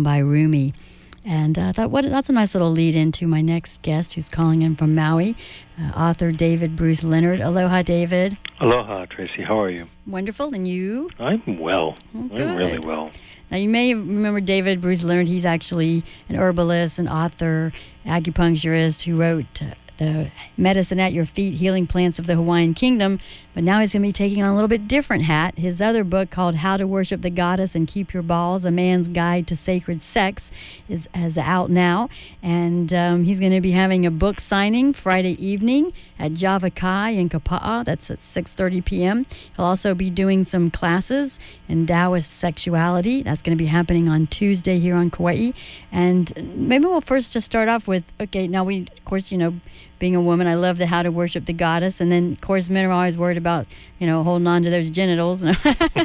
poem by Rumi. And I thought, that's a nice little lead into my next guest, who's calling in from Maui, author David Bruce Leonard. Aloha, David. Aloha, Tracy. How are you? Wonderful. And you? I'm well. Oh, I'm really well. Now, you may remember David Bruce Leonard. He's actually an herbalist, an author, acupuncturist who wrote the Medicine at Your Feet, Healing Plants of the Hawaiian Kingdom. But now he's going to be taking on a little bit different hat. His other book, called How to Worship the Goddess and Keep Your Balls, A Man's Guide to Sacred Sex, is out now. And he's going to be having a book signing Friday evening at Java Kai in Kapa'a. That's at 6:30 p.m. He'll also be doing some classes in Taoist sexuality. That's going to be happening on Tuesday here on Kauai. And maybe we'll first just start off with, okay, now we, of course, being a woman, I love the How to Worship the Goddess. And then, of course, men are always worried about, holding on to those genitals. So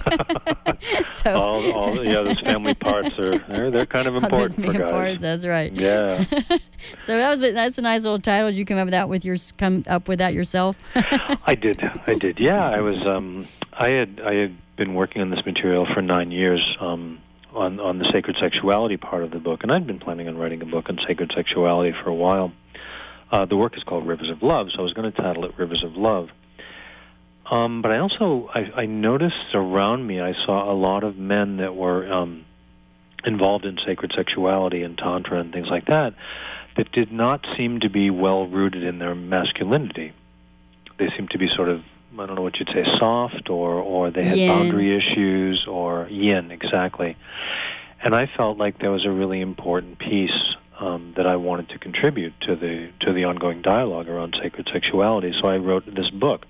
all those family parts they're kind of important for guys. Parts, that's right. Yeah. So that's a nice little title. Did you come up with that yourself? I did. Yeah, I was. I had been working on this material for 9 years. On the sacred sexuality part of the book, and I'd been planning on writing a book on sacred sexuality for a while. The work is called Rivers of Love, so I was going to title it Rivers of Love. But I also, I noticed around me, I saw a lot of men that were involved in sacred sexuality and tantra and things like that did not seem to be well-rooted in their masculinity. They seemed to be sort of, I don't know what you'd say, soft, or they had yin. Boundary issues, or yin, exactly. And I felt like there was a really important piece that I wanted to contribute to the ongoing dialogue around sacred sexuality. So I wrote this book.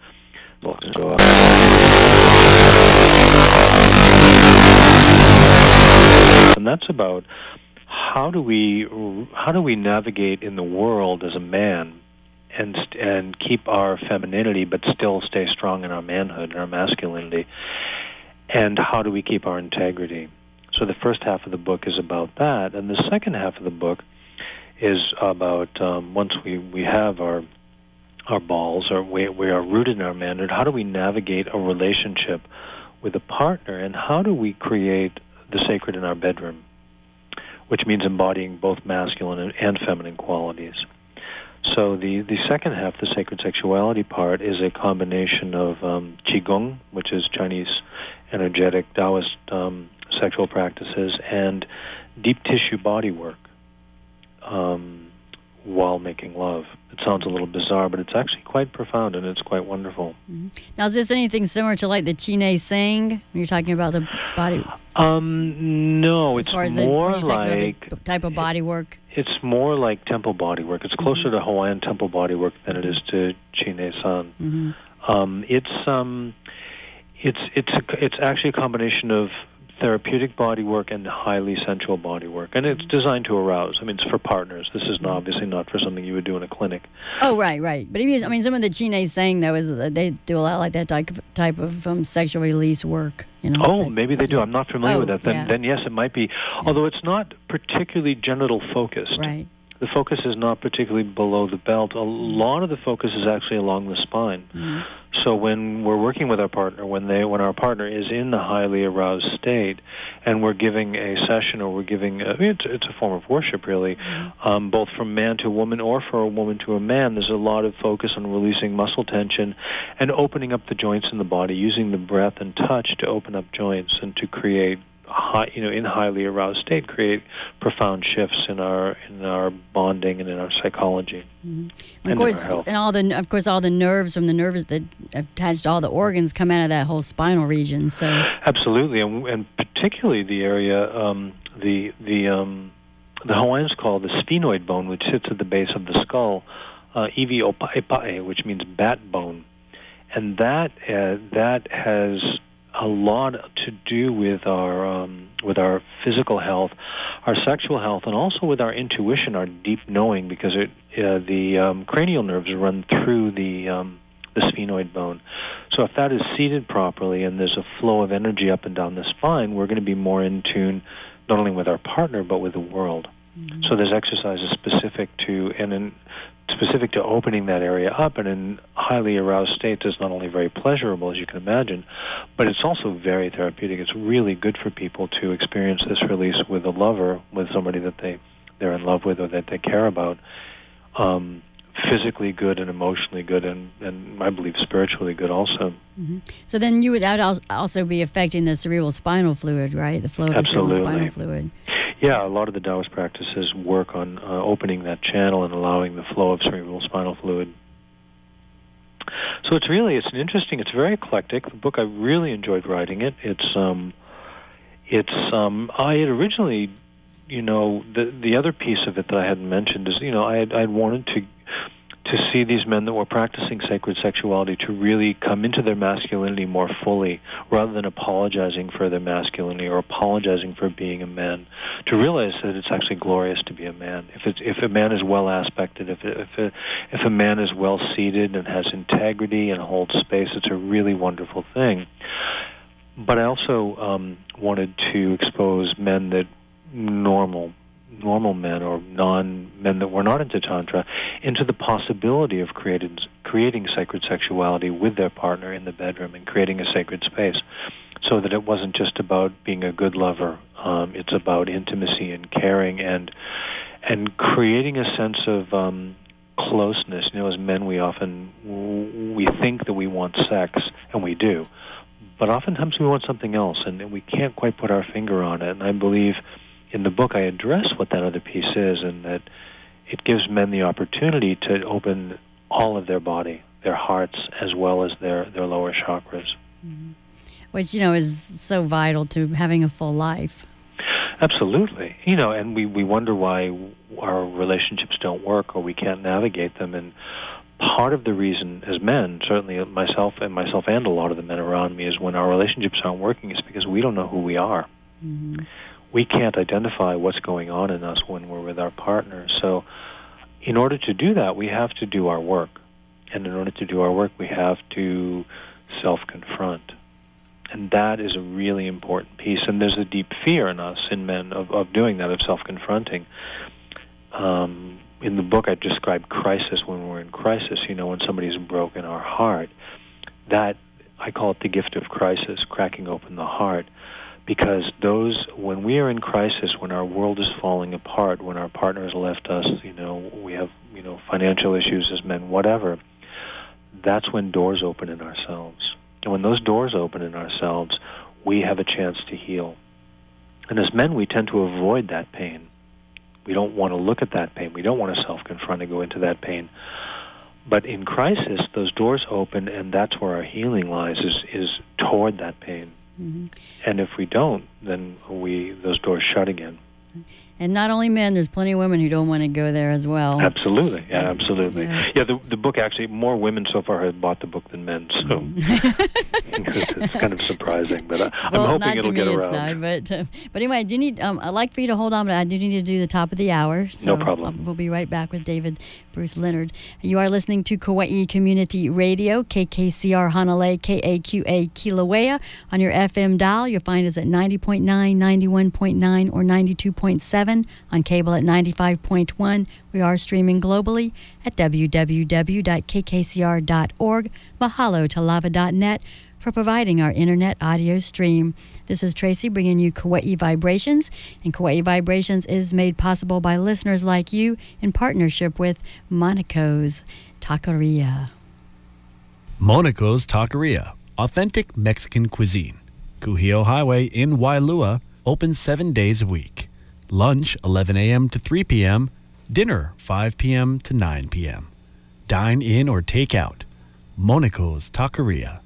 And that's about how do we navigate in the world as a man and keep our femininity but still stay strong in our manhood and our masculinity, and how do we keep our integrity. So the first half of the book is about that, and the second half of the book is about once we have our balls, or we are rooted in our manhood, how do we navigate a relationship with a partner, and how do we create the sacred in our bedroom, which means embodying both masculine and feminine qualities. So the second half, the sacred sexuality part, is a combination of Qigong, which is Chinese energetic Taoist sexual practices, and deep tissue body work while making love. It sounds a little bizarre, but it's actually quite profound, and it's quite wonderful. Mm-hmm. Now, is this anything similar to like the Qinei Sang when you're talking about the body? No, it's more like the type of body work. It's more like temple body work. It's closer to Hawaiian temple body work than it is to Qinei San. Mm-hmm. It's actually a combination of therapeutic body work and highly sensual body work, and it's designed to arouse. I mean, it's for partners. This is obviously not for something you would do in a clinic. Oh, right. But some of the Qinei Sang, though, is they do a lot like that type of sexual release work. Maybe they do. I'm not familiar with that. Then yes, it might be. Although it's not particularly genital focused. Right. The focus is not particularly below the belt. A lot of the focus is actually along the spine. Mm-hmm. So when we're working with our partner, when our partner is in the highly aroused state, and we're giving a session, or we're giving it's a form of worship, really, both from man to woman or for a woman to a man. There's a lot of focus on releasing muscle tension and opening up the joints in the body, using the breath and touch to open up joints and to create in highly aroused state, create profound shifts in our bonding and in our psychology. Mm-hmm. And of course, all the nerves from the nerves that attach to all the organs come out of that whole spinal region. So absolutely, and particularly the area the Hawaiians call the sphenoid bone, which sits at the base of the skull, iwi o paepae, which means bat bone, and that has a lot to do with our physical health, our sexual health, and also with our intuition, our deep knowing, because the cranial nerves run through the sphenoid bone. So if that is seated properly and there's a flow of energy up and down the spine, we're going to be more in tune not only with our partner but with the world. Mm-hmm. So there's exercises specific to opening that area up, and in highly aroused states is not only very pleasurable, as you can imagine, but it's also very therapeutic. It's really good for people to experience this release with a lover, with somebody that they're in love with or that they care about. Physically good and emotionally good, and I believe spiritually good also. Mm-hmm. So then that would also be affecting the cerebral spinal fluid, right? The flow of the cerebral spinal fluid. Yeah, a lot of the Taoist practices work on opening that channel and allowing the flow of cerebral spinal fluid. So it's very eclectic. The book, I really enjoyed writing it. I had originally, the other piece of it that I hadn't mentioned is, I had wanted to see these men that were practicing sacred sexuality to really come into their masculinity more fully, rather than apologizing for their masculinity or apologizing for being a man, to realize that it's actually glorious to be a man. If a man is well aspected, if a man is well seated and has integrity and holds space, it's a really wonderful thing. But I also wanted to expose men that normal men or men that were not into Tantra into the possibility of creating sacred sexuality with their partner in the bedroom and creating a sacred space, so that it wasn't just about being a good lover. It's about intimacy and caring and creating a sense of closeness. As men, we think that we want sex, and we do, but oftentimes we want something else, and we can't quite put our finger on it. And I believe in the book I address what that other piece is, and that it gives men the opportunity to open all of their body, their hearts, as well as their lower chakras. Mm-hmm. Which, is so vital to having a full life. Absolutely. And we wonder why our relationships don't work or we can't navigate them. And part of the reason as men, certainly myself and a lot of the men around me, is when our relationships aren't working, is because we don't know who we are. Mm-hmm. We can't identify what's going on in us when we're with our partner. So in order to do that, we have to do our work. And in order to do our work, we have to self-confront. And that is a really important piece. And there's a deep fear in us, in men, of doing that, of self-confronting. In the book, I describe crisis when we're in crisis, when somebody's broken our heart. That, I call it the gift of crisis, cracking open the heart. Because when we are in crisis, when our world is falling apart, when our partner has left us, we have, financial issues as men, whatever, that's when doors open in ourselves. And when those doors open in ourselves, we have a chance to heal. And as men, we tend to avoid that pain. We don't want to look at that pain. We don't want to self-confront and go into that pain. But in crisis, those doors open, and that's where our healing lies, is toward that pain. Mm-hmm. And if we don't, then those doors shut again. And not only men, there's plenty of women who don't want to go there as well. Absolutely, yeah, absolutely. Yeah, the book, actually, more women so far have bought the book than men, so it's kind of surprising, but I'm hoping it'll get around. It's not, but anyway, I'd like for you to hold on, but I do need to do the top of the hour. So no problem. We'll be right back with David Bruce Leonard. You are listening to Kauai Community Radio, KKCR Hanalei, KAQA Kilauea. On your FM dial, you'll find us at 90.9, 91.9, or 92.7. On cable at 95.1. We are streaming globally at www.kkcr.org. Mahalo to lava.net for providing our internet audio stream. This is Tracy bringing you Kauai Vibrations, and Kauai Vibrations is made possible by listeners like you in partnership with Monaco's Taqueria. Monaco's Taqueria, authentic Mexican cuisine. Kuhio Highway in Wailua, open 7 days a week. Lunch, 11 a.m. to 3 p.m. Dinner, 5 p.m. to 9 p.m. Dine in or take out. Monaco's Taqueria,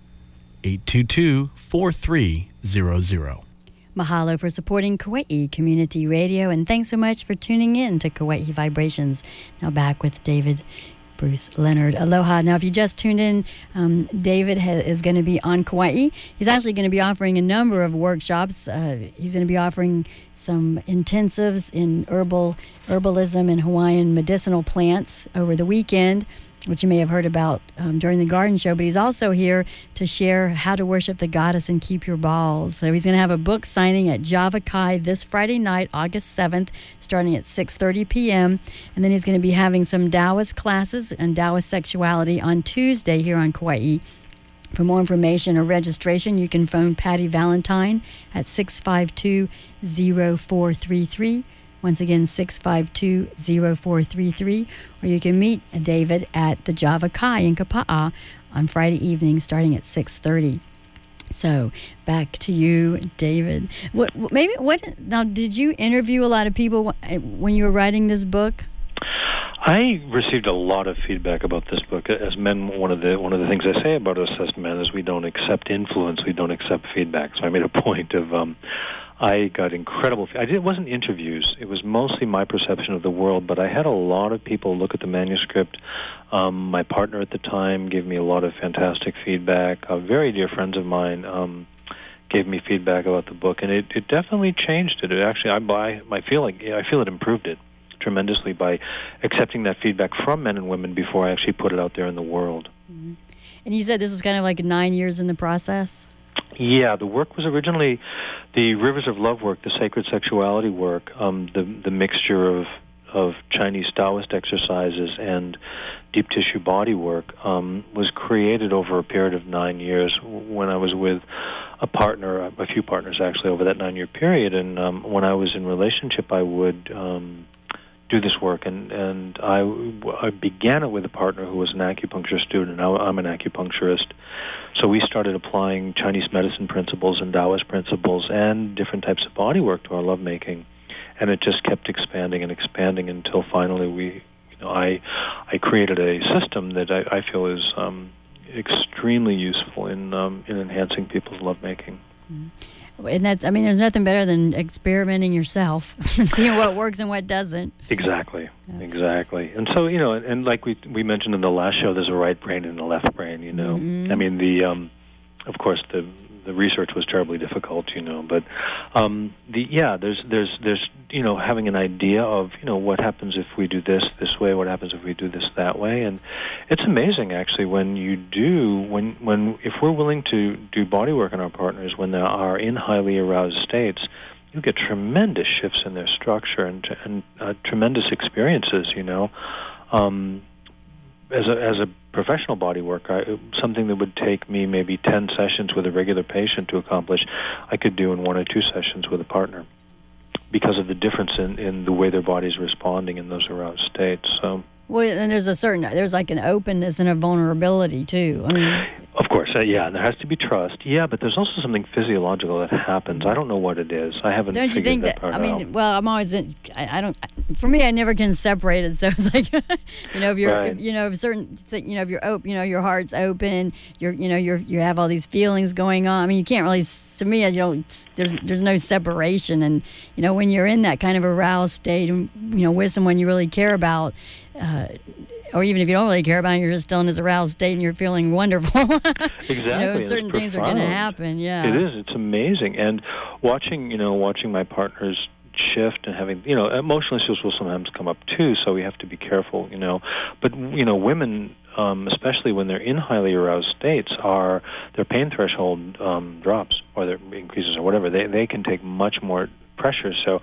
822-4300. Mahalo for supporting Kauai Community Radio, and thanks so much for tuning in to Kauai Vibrations. Now back with David Bruce Leonard. Aloha. Now, if you just tuned in, David is going to be on Kauai. He's actually going to be offering a number of workshops. He's going to be offering some intensives in herbalism and Hawaiian medicinal plants over the weekend. which you may have heard about during the garden show, but he's also here to share how to worship the goddess and keep your balls. So he's going to have a book signing at Java Kai this Friday night, August 7th, starting at 6:30 p.m. And then he's going to be having some Taoist classes and Taoist sexuality on Tuesday here on Kauai. For more information or registration, you can phone Patty Valentine at 652-0433. Once again, 652-0433. Or you can meet David at the Java Kai in Kapa'a on Friday evening starting at 6:30. So back to you, David. Now, did you interview a lot of people when you were writing this book? I received a lot of feedback about this book. As men, one of the things I say about us as men is we don't accept influence, we don't accept feedback. So I made a point of I got incredible. It wasn't interviews. It was mostly my perception of the world. But I had a lot of people look at the manuscript. My partner at the time gave me a lot of fantastic feedback. Very dear friends of mine gave me feedback about the book, and it definitely changed it. It actually, I feel it improved it tremendously by accepting that feedback from men and women before I actually put it out there in the world. Mm-hmm. And you said this was kind of like 9 years in the process? Yeah, the work was originally the Rivers of Love work, the sacred sexuality work, the mixture of Chinese Taoist exercises and deep tissue body work was created over a period of 9 years when I was with a few partners actually over that 9-year period. And when I was in relationship, I would do this work, and I began it with a partner who was an acupuncture student. I'm an acupuncturist. So we started applying Chinese medicine principles and Taoist principles and different types of body work to our lovemaking, and it just kept expanding and expanding until finally I created a system that I feel is extremely useful in enhancing people's lovemaking. Mm-hmm. And there's nothing better than experimenting yourself and seeing what works and what doesn't. Exactly. And so, and like we mentioned in the last show, there's a right brain and a left brain, Mm-hmm. I mean, of course, the research was terribly difficult, but there's having an idea of, what happens if we do this way, what happens if we do this that way. And it's amazing, actually, if we're willing to do body work on our partners when they are in highly aroused states, you get tremendous shifts in their structure and tremendous experiences, As a professional body worker, something that would take me maybe 10 sessions with a regular patient to accomplish, I could do in 1 or 2 sessions with a partner because of the difference in the way their body's responding in those aroused states. So, well, and there's like an openness and a vulnerability too. I mean, of course, and there has to be trust. Yeah, but there's also something physiological that happens. I don't know what it is. I haven't. Don't you think that? I mean, well, I'm always. I don't. For me, I never can separate it. So it's like, if you're, right. if you're open, your heart's open. You have all these feelings going on. I mean, you can't really. To me, there's no separation. And when you're in that kind of aroused state, and with someone you really care about. Or even if you don't really care about it, you're just still in this aroused state and you're feeling wonderful. Exactly. Certain things are going to happen, yeah. It is. It's amazing. And watching my partners shift and having, emotional issues will sometimes come up too, so we have to be careful, But, women, especially when they're in highly aroused states, their pain threshold drops or their increases or whatever. They can take much more pressure. So,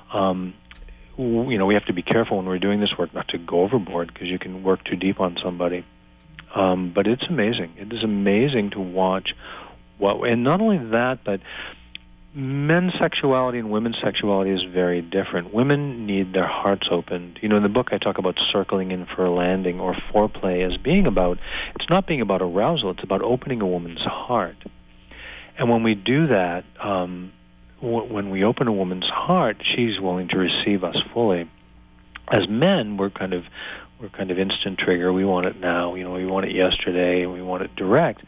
we have to be careful when we're doing this work not to go overboard because you can work too deep on somebody. But it's amazing. It is amazing to watch and not only that, but men's sexuality and women's sexuality is very different. Women need their hearts opened. In the book I talk about circling in for a landing or foreplay as it's not being about arousal, it's about opening a woman's heart. And when we do that, when we open a woman's heart, she's willing to receive us fully. As men, we're kind of instant trigger. We want it now. We want it yesterday, and we want it direct.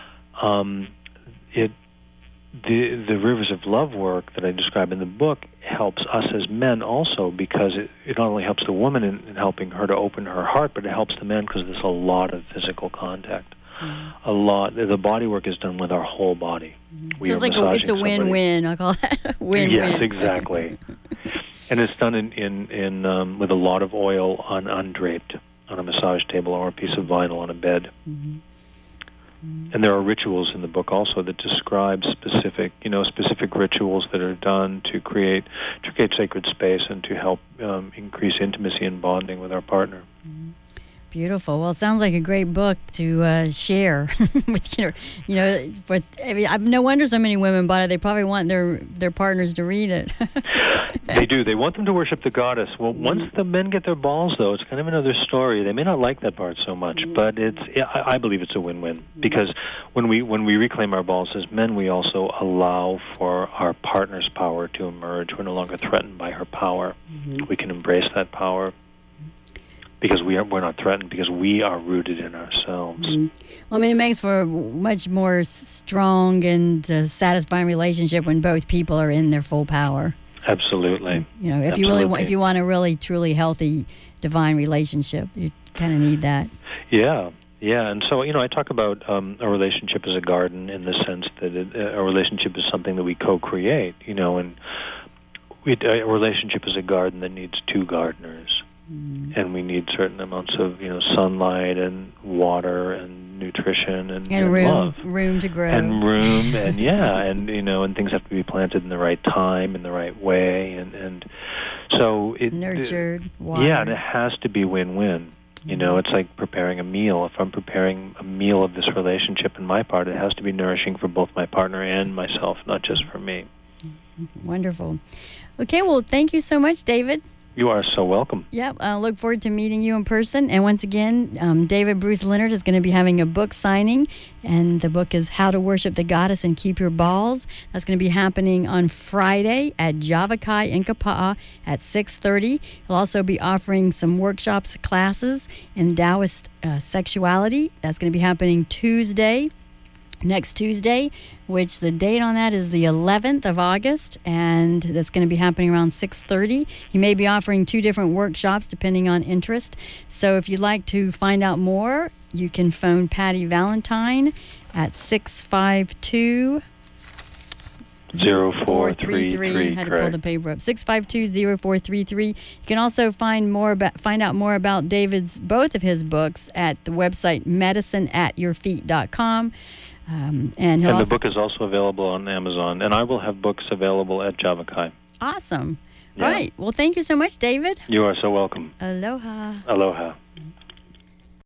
The Rivers of Love work that I describe in the book helps us as men also because it not only helps the woman in helping her to open her heart, but it helps the men because there's a lot of physical contact. Mm-hmm. A lot. The body work is done with our whole body. Mm-hmm. So it's a win-win. I call that win-win. Yes, exactly. And it's done in with a lot of oil undraped. on a massage table or a piece of vinyl on a bed. Mm-hmm. And there are rituals in the book also that describe specific rituals that are done to create sacred space and to help increase intimacy and bonding with our partner. Mm-hmm. Beautiful. Well, it sounds like a great book to share with no wonder so many women bought it. They probably want their partners to read it. They do. They want them to worship the goddess. Well, once the men get their balls, though, it's kind of another story. They may not like that part so much, but I believe it's a win-win, because when we reclaim our balls as men, we also allow for our partner's power to emerge. We're no longer threatened by her power. Mm-hmm. We can embrace that power. Because we're not threatened, because we are rooted in ourselves. Mm-hmm. Well, I mean, it makes for a much more strong and satisfying relationship when both people are in their full power. Absolutely. If you want a really truly healthy divine relationship, you kind of need that. Yeah. And so I talk about a relationship as a garden, in the sense that a relationship is something that we co-create. And a relationship is a garden that needs two gardeners. Mm-hmm. And we need certain amounts of sunlight and water and nutrition and room to grow, and room and and things have to be planted in the right time, in the right way, and so nurtured. Water. Yeah, and it has to be win-win. It's like preparing a meal. If I'm preparing a meal of this relationship in my part, it has to be nourishing for both my partner and myself, not just for me. Wonderful. Okay, well, thank you so much, David. You are so welcome. Yep, I look forward to meeting you in person. And once again, David Bruce Leonard is going to be having a book signing, and the book is How to Worship the Goddess and Keep Your Balls. That's going to be happening on Friday at Java Kai in Kapa'a at 6:30. He'll also be offering some workshops, classes in Taoist sexuality. That's going to be happening next Tuesday, which the date on that is the 11th of August, and that's going to be happening around 6:30. He may be offering 2 different workshops depending on interest. So if you'd like to find out more, you can phone Patty Valentine at 652 0433. Had to pull the paper up. 652-0433. You can also find out more about both of his books at the website medicineatyourfeet.com. And the book is also available on Amazon, and I will have books available at Java Kai. Awesome. Yeah. All right. Well, thank you so much, David. You are so welcome. Aloha. Aloha.